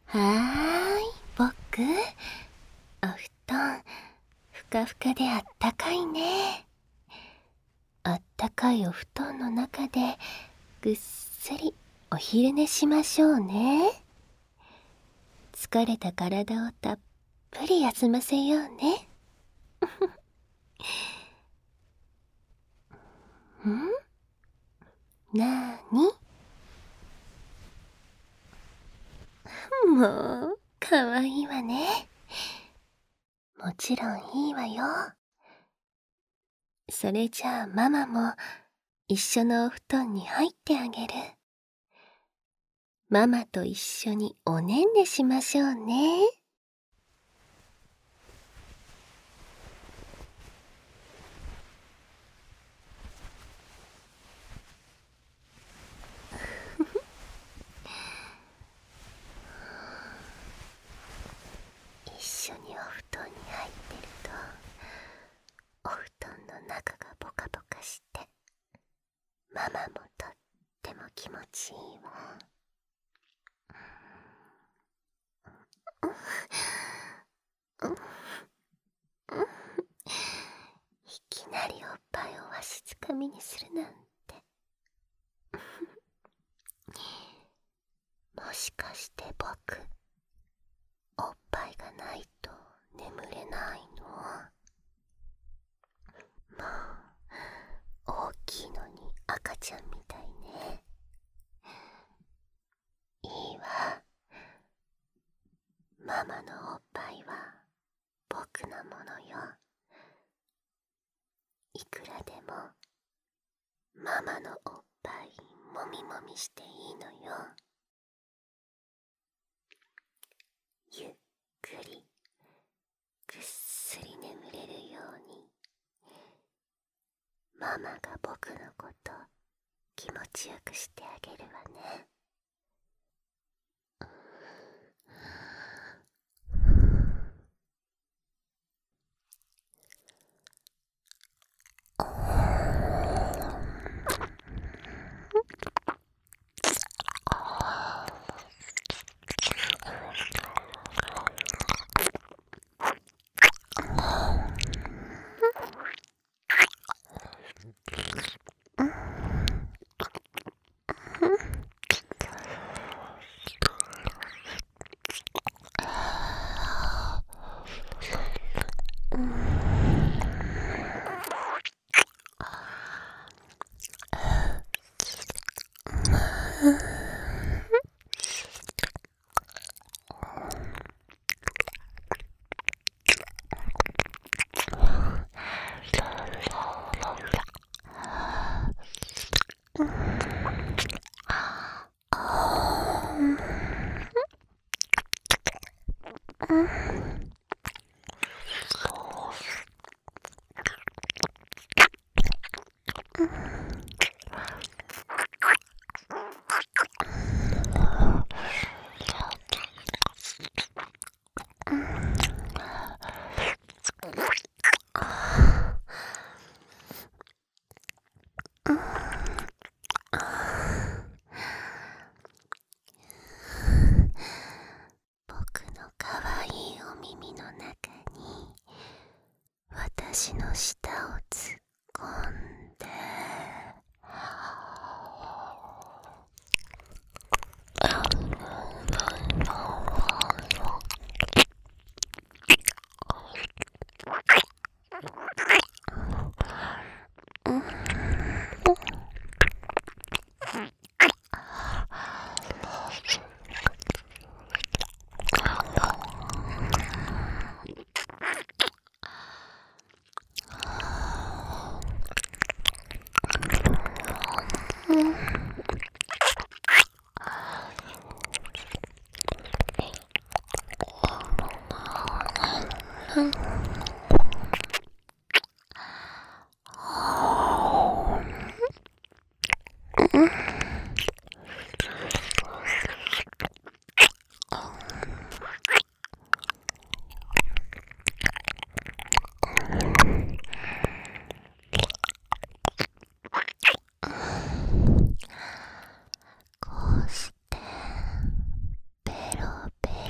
はーい、僕。お布団、ふかふかであったかいね。あったかいお布団の中で、ぐっすりお昼寝しましょうね。疲れた体をたっぷり休ませようね。なーに？もう、かわいいわね。もちろんいいわよ。それじゃあママも一緒のお布団に入ってあげる。ママと一緒におねんねしましょうね。一緒にお布団に入ってると、お布団の中がポカポカして、ママもとっても気持ちいいわ。いきなりおっぱいをわしづかみにするなんて。もしかして僕、おっぱいがないと眠れないの？もう大きいのに赤ちゃんみたいね。いいわ。ママのおっぱいは僕のものよ。いくらでもママのおっぱいもみもみしていいのよ。ゆっくりぐっすり眠れるように、ママが僕のこと気持ちよくしてあげるわね。僕のかわいいお耳の中に私の舌を突っ込んで、こうしてペロペ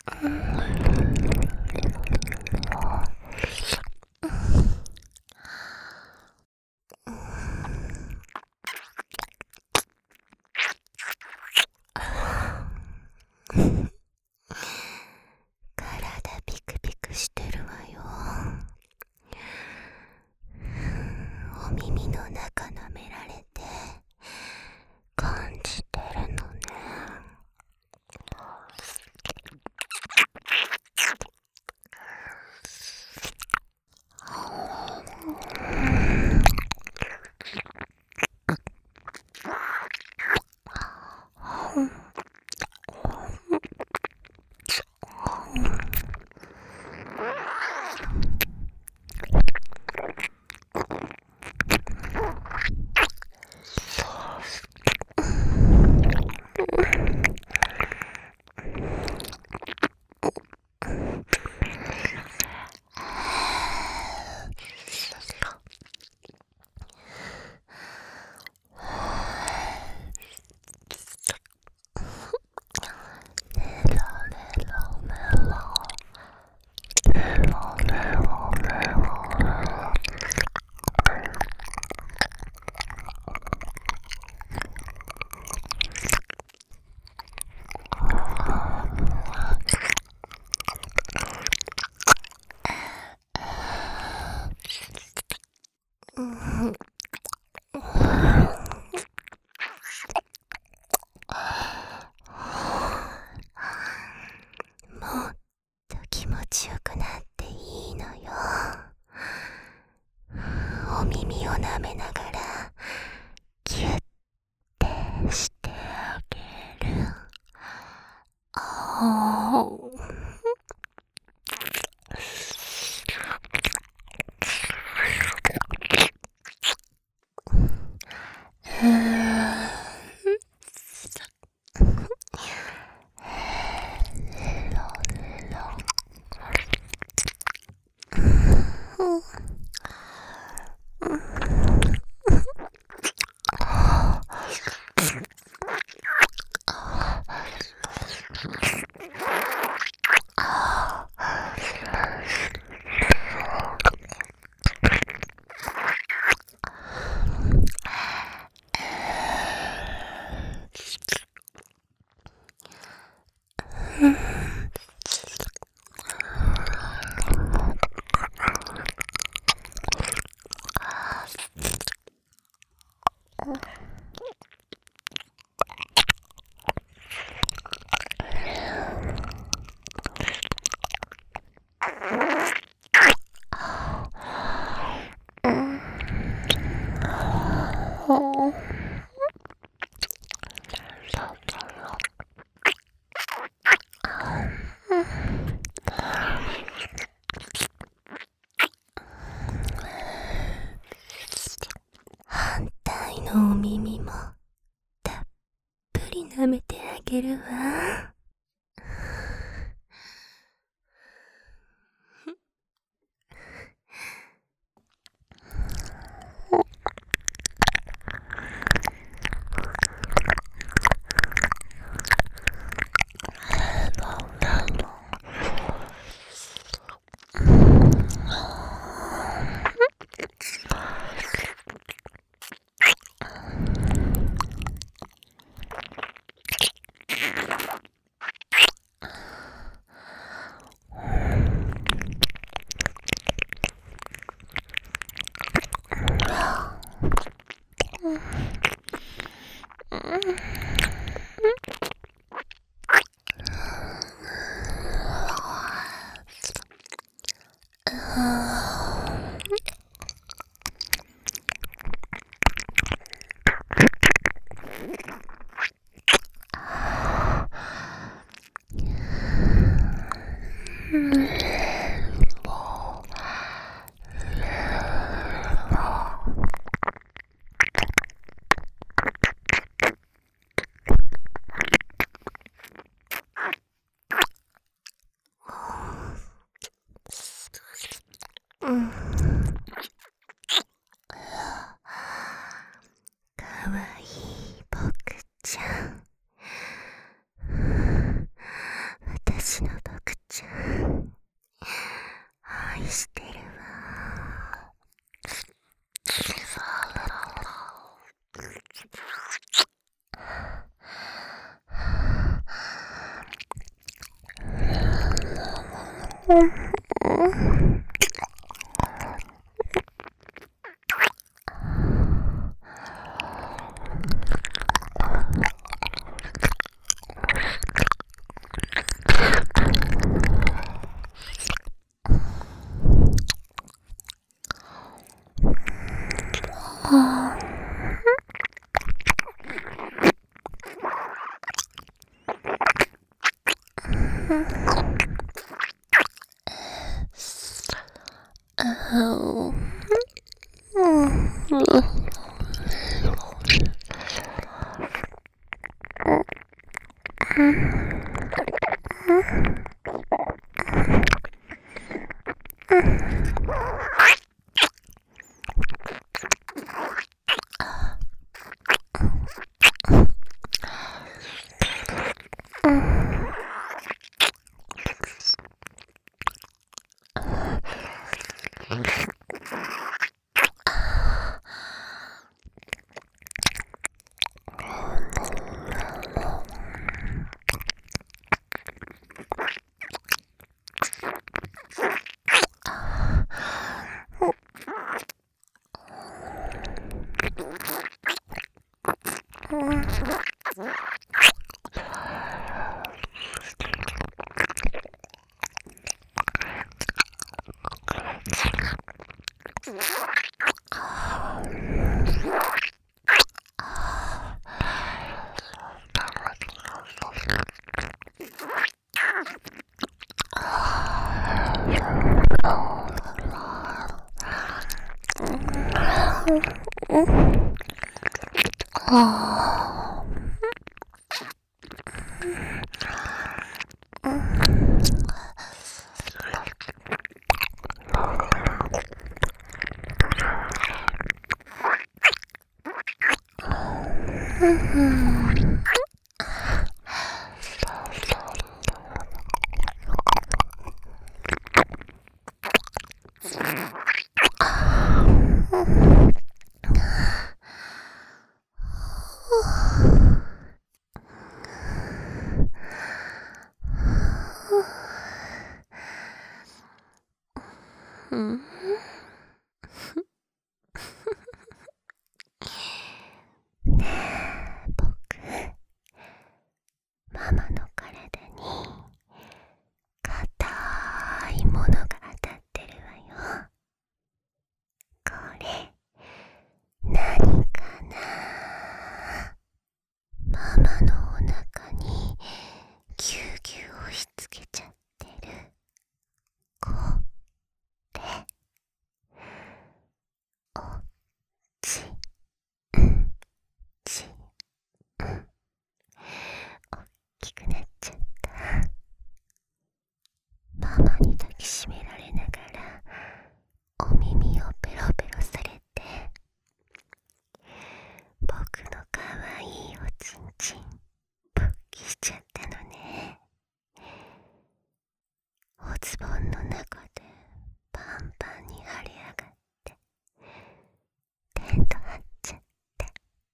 体ピクピクしてるわよ。お耳の中舐められて感じてるのね。もっと気持ちよくなっていいのよ。お耳を舐めながらギュッてしてあげる。反対のお耳もたっぷり舐めてあげるわ。 ママの体に硬いものが当たってるわよ。これ何かな。ママのお腹にぎゅうぎゅう押し付けちゃってる。これおちんちんおっきくなっちゃった。ママに抱きしめられながらお耳をペロペロされて、僕のかわいいおちんちん勃起しちゃったのね。おズボンの中でパンパンに腫れ上がってテント張っちゃって。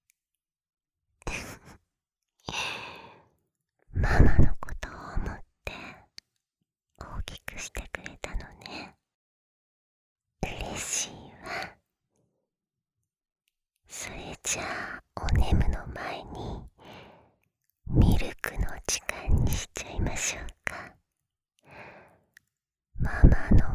ママのことを思って大きくしてくれたのね。嬉しいわ。それじゃあお眠の前にミルクの時間にしちゃいましょうか。ママの